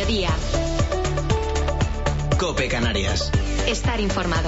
Mediodía. COPE Canarias. Estar informado.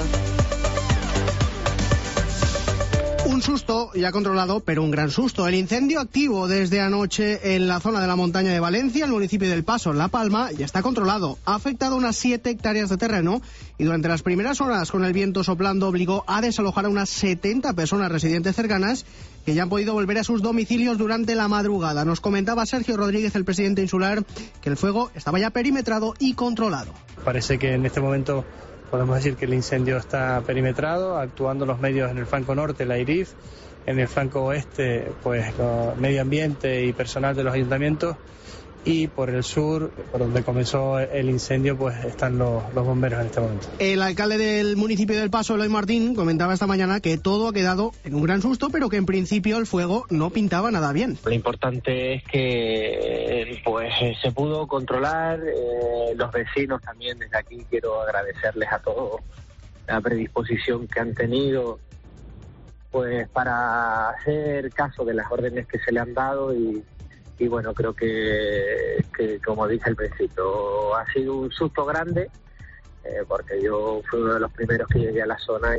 Un susto ya controlado, pero un gran susto. El incendio activo desde anoche en la zona de la montaña de Valencia, el municipio del Paso, en La Palma, ya está controlado. Ha afectado unas 7 hectáreas de terreno y durante las primeras horas, con el viento soplando, obligó a desalojar a unas 70 personas residentes cercanas que ya han podido volver a sus domicilios durante la madrugada. Nos comentaba Sergio Rodríguez, el presidente insular, que el fuego estaba ya perimetrado y controlado. Parece que en este momento podemos decir que el incendio está perimetrado, actuando los medios en el flanco norte, la IRIF, en el flanco oeste, pues medio ambiente y personal de los ayuntamientos, y por el sur, por donde comenzó el incendio, pues están los bomberos en este momento. El alcalde del municipio del Paso, Eloy Martín, comentaba esta mañana que todo ha quedado en un gran susto, pero que en principio el fuego no pintaba nada bien. Lo importante es que pues se pudo controlar, los vecinos también, desde aquí quiero agradecerles a todos la predisposición que han tenido pues para hacer caso de las órdenes que se le han dado y bueno, creo que como dije al principio, ha sido un susto grande, porque yo fui uno de los primeros que llegué a la zona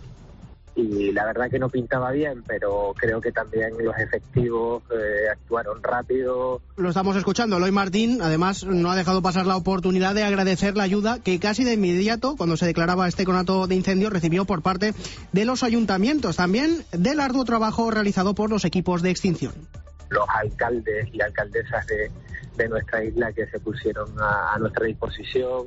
y la verdad que no pintaba bien, pero creo que también los efectivos actuaron rápido. Lo estamos escuchando, Eloy Martín, además no ha dejado pasar la oportunidad de agradecer la ayuda que casi de inmediato, cuando se declaraba este conato de incendio, recibió por parte de los ayuntamientos, también del arduo trabajo realizado por los equipos de extinción. Los alcaldes y alcaldesas de nuestra isla que se pusieron a nuestra disposición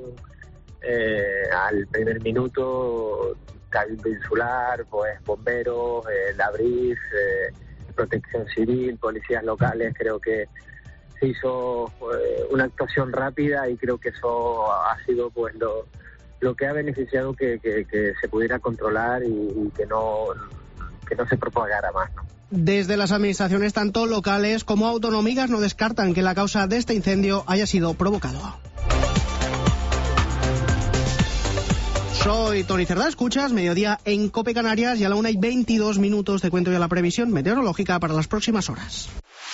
al primer minuto, Cabildo Insular, pues bomberos, la BRIF, Protección Civil, policías locales. Creo que se hizo una actuación rápida y creo que eso ha sido pues lo que ha beneficiado que se pudiera controlar y que no se propagara más, ¿no? Desde las administraciones tanto locales como autonómicas no descartan que la causa de este incendio haya sido provocado. Soy Tony Cerdá, escuchas Mediodía en COPE Canarias y a la 1:22 te cuento ya la previsión meteorológica para las próximas horas.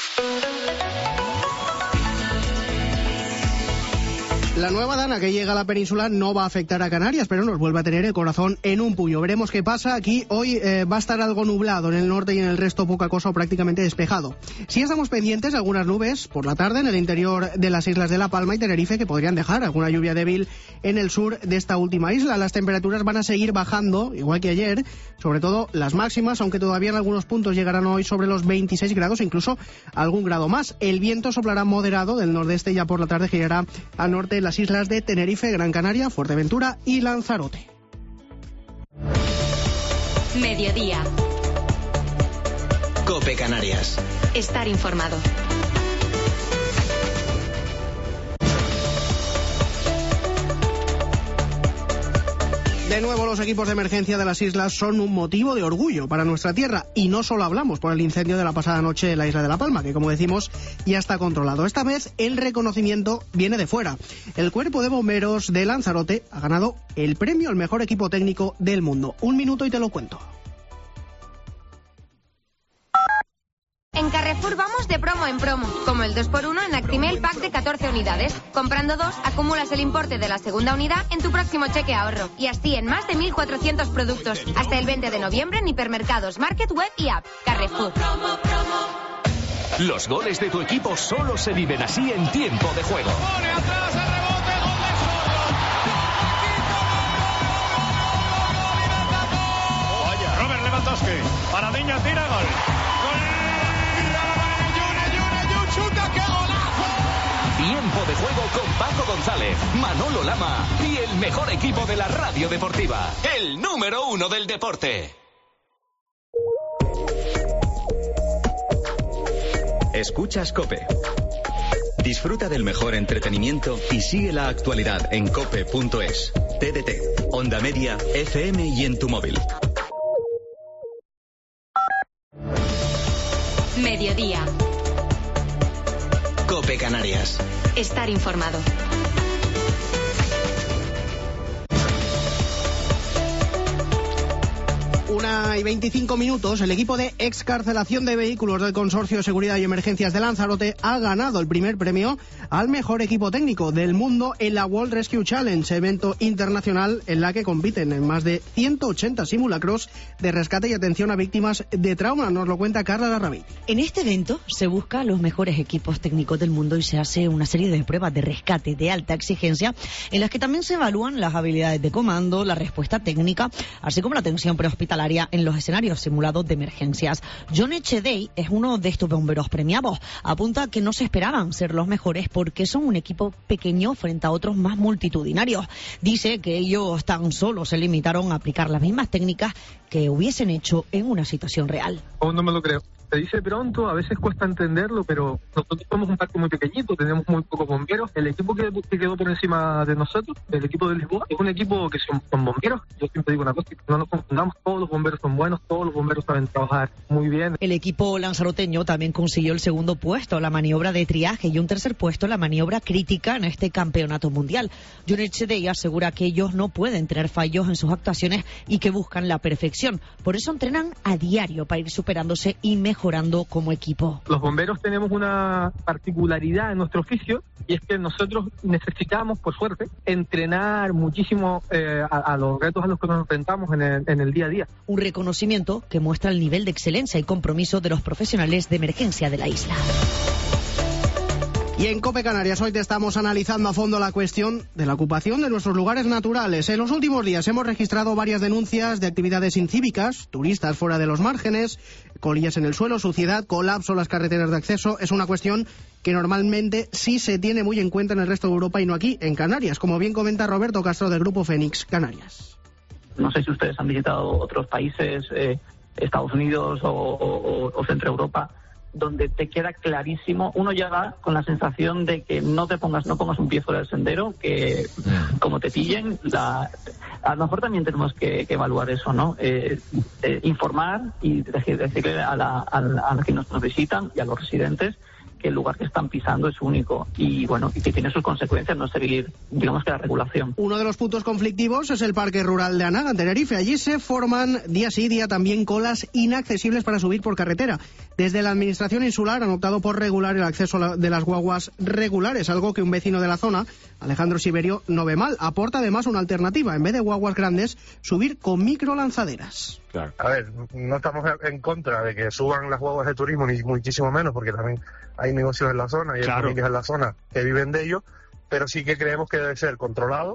La nueva dana que llega a la península no va a afectar a Canarias, pero nos vuelve a tener el corazón en un puño. Veremos qué pasa. Aquí hoy va a estar algo nublado en el norte y en el resto poca cosa o prácticamente despejado. Sí estamos pendientes de algunas nubes por la tarde en el interior de las islas de La Palma y Tenerife que podrían dejar alguna lluvia débil en el sur de esta última isla. Las temperaturas van a seguir bajando, igual que ayer, sobre todo las máximas, aunque todavía en algunos puntos llegarán hoy sobre los 26 grados, incluso algún grado más. El viento soplará moderado del nordeste, ya por la tarde girará al norte de las islas de Tenerife, Gran Canaria, Fuerteventura y Lanzarote. Mediodía. COPE Canarias. Estar informado. De nuevo, los equipos de emergencia de las islas son un motivo de orgullo para nuestra tierra. Y no solo hablamos por el incendio de la pasada noche en la isla de La Palma, que como decimos ya está controlado. Esta vez el reconocimiento viene de fuera. El Cuerpo de Bomberos de Lanzarote ha ganado el premio al mejor equipo técnico del mundo. Un minuto y te lo cuento. En Carrefour vamos de promo en promo, como el 2x1 en Actimel Pack de 14 unidades. Comprando 2, acumulas el importe de la segunda unidad en tu próximo cheque ahorro. Y así en más de 1.400 productos. Hasta el 20 de noviembre en hipermercados, market, web y app. Carrefour. Los goles de tu equipo solo se viven así en tiempo de juego. Pone atrás el rebote, gol de Sordo. Vaya, Robert Lewandowski. Paradiño tira, gol. Tiempo de juego con Paco González, Manolo Lama y el mejor equipo de la radio deportiva, el número 1 del deporte. Escuchas COPE. Disfruta del mejor entretenimiento y sigue la actualidad en cope.es, TDT, Onda Media, FM y en tu móvil. Mediodía. COPE Canarias. Estar informado. 1:25, el equipo de excarcelación de vehículos del Consorcio de Seguridad y Emergencias de Lanzarote ha ganado el primer premio al mejor equipo técnico del mundo en la World Rescue Challenge, evento internacional en la que compiten en más de 180 simulacros de rescate y atención a víctimas de trauma. Nos lo cuenta Carla Larrabí. En este evento se busca los mejores equipos técnicos del mundo y se hace una serie de pruebas de rescate de alta exigencia en las que también se evalúan las habilidades de comando, la respuesta técnica, así como la atención prehospitalaria en los escenarios simulados de emergencias. John Echedey es uno de estos bomberos premiados. Apunta que no se esperaban ser los mejores porque son un equipo pequeño frente a otros más multitudinarios. Dice que ellos tan solo se limitaron a aplicar las mismas técnicas que hubiesen hecho en una situación real. Aún no me lo creo. Se dice pronto, a veces cuesta entenderlo, pero nosotros somos un parque muy pequeñito, tenemos muy pocos bomberos. El equipo que quedó por encima de nosotros, el equipo de Lisboa, es un equipo que son bomberos. Yo siempre digo una cosa, no nos confundamos, todos los bomberos son buenos, todos los bomberos saben trabajar muy bien. El equipo lanzaroteño también consiguió el segundo puesto en la maniobra de triaje y un tercer puesto en la maniobra crítica en este campeonato mundial. John Echedey asegura que ellos no pueden tener fallos en sus actuaciones y que buscan la perfección. Por eso entrenan a diario para ir superándose y mejorando como equipo. Los bomberos tenemos una particularidad en nuestro oficio y es que nosotros necesitamos, por suerte, entrenar muchísimo a los retos a los que nos enfrentamos en el día a día. Un reconocimiento que muestra el nivel de excelencia y compromiso de los profesionales de emergencia de la isla. Y en COPE Canarias hoy te estamos analizando a fondo la cuestión de la ocupación de nuestros lugares naturales. En los últimos días hemos registrado varias denuncias de actividades incívicas, turistas fuera de los márgenes, colillas en el suelo, suciedad, colapso en las carreteras de acceso. Es una cuestión que normalmente sí se tiene muy en cuenta en el resto de Europa y no aquí, en Canarias, como bien comenta Roberto Castro del Grupo Fénix Canarias. No sé si ustedes han visitado otros países, Estados Unidos o Centro Europa, donde te queda clarísimo, uno ya va con la sensación de que no pongas un pie fuera del sendero, que como te pillen, a lo mejor también tenemos que evaluar eso, ¿no? Informar y decirle a los que nos visitan y a los residentes que el lugar que están pisando es único y bueno, y que tiene sus consecuencias no seguir, digamos que la regulación. Uno de los puntos conflictivos es el Parque Rural de Anaga, en Tenerife. Allí se forman día sí día también colas inaccesibles para subir por carretera. Desde la administración insular han optado por regular el acceso de las guaguas regulares, algo que un vecino de la zona, Alejandro Siberio, no ve mal. Aporta además una alternativa, en vez de guaguas grandes, subir con micro lanzaderas. Claro. A ver, no estamos en contra de que suban las guaguas de turismo, ni muchísimo menos, porque también hay negocios en la zona y hay familias en la zona que viven de ello, pero sí que creemos que debe ser controlado,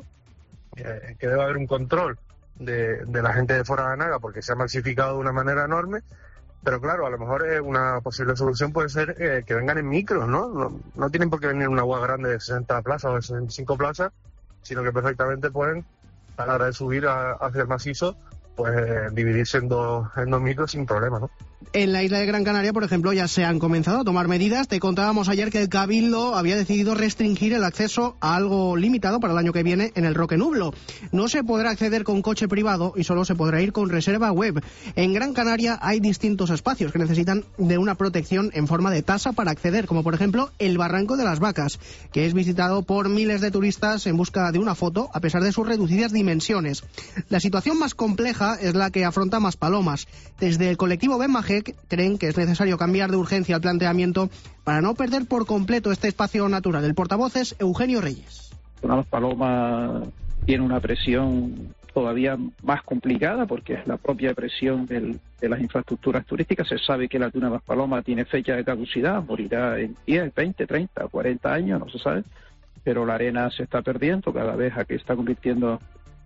que debe haber un control de la gente de fuera de Anaga, porque se ha masificado de una manera enorme. Pero claro, a lo mejor una posible solución puede ser que vengan en micros, ¿no? No tienen por qué venir una guagua grande de 60 plazas o de 65 plazas, sino que perfectamente pueden, a la hora de subir hacia el macizo, pues dividirse en dos micros sin problema, ¿no? En la isla de Gran Canaria, por ejemplo, ya se han comenzado a tomar medidas. Te contábamos ayer que el Cabildo había decidido restringir el acceso a algo limitado para el año que viene en el Roque Nublo. No se podrá acceder con coche privado y solo se podrá ir con reserva web. En Gran Canaria hay distintos espacios que necesitan de una protección en forma de tasa para acceder, como por ejemplo el Barranco de las Vacas, que es visitado por miles de turistas en busca de una foto a pesar de sus reducidas dimensiones. La situación más compleja es la que afronta Maspalomas. Desde el colectivo Benmajec creen que es necesario cambiar de urgencia el planteamiento para no perder por completo este espacio natural. El portavoz es Eugenio Reyes. Maspalomas tiene una presión todavía más complicada porque es la propia presión de las infraestructuras turísticas. Se sabe que la tuna Maspaloma tiene fecha de caducidad, morirá en 10, 20, 30, 40 años, no se sabe, pero la arena se está perdiendo cada vez, a que está convirtiendo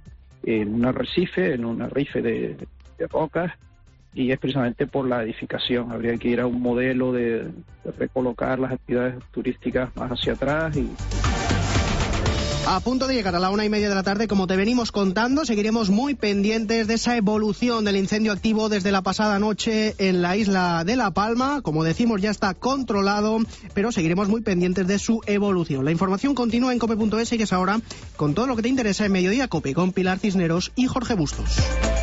en un arrecife de rocas, y es precisamente por la edificación. Habría que ir a un modelo de recolocar las actividades turísticas más hacia atrás. A punto de llegar a la 1:30 de la tarde, como te venimos contando, seguiremos muy pendientes de esa evolución del incendio activo desde la pasada noche en la isla de La Palma. Como decimos, ya está controlado, pero seguiremos muy pendientes de su evolución. La información continúa en cope.es. Sigues ahora con todo lo que te interesa en Mediodía Cope, con Pilar Cisneros y Jorge Bustos.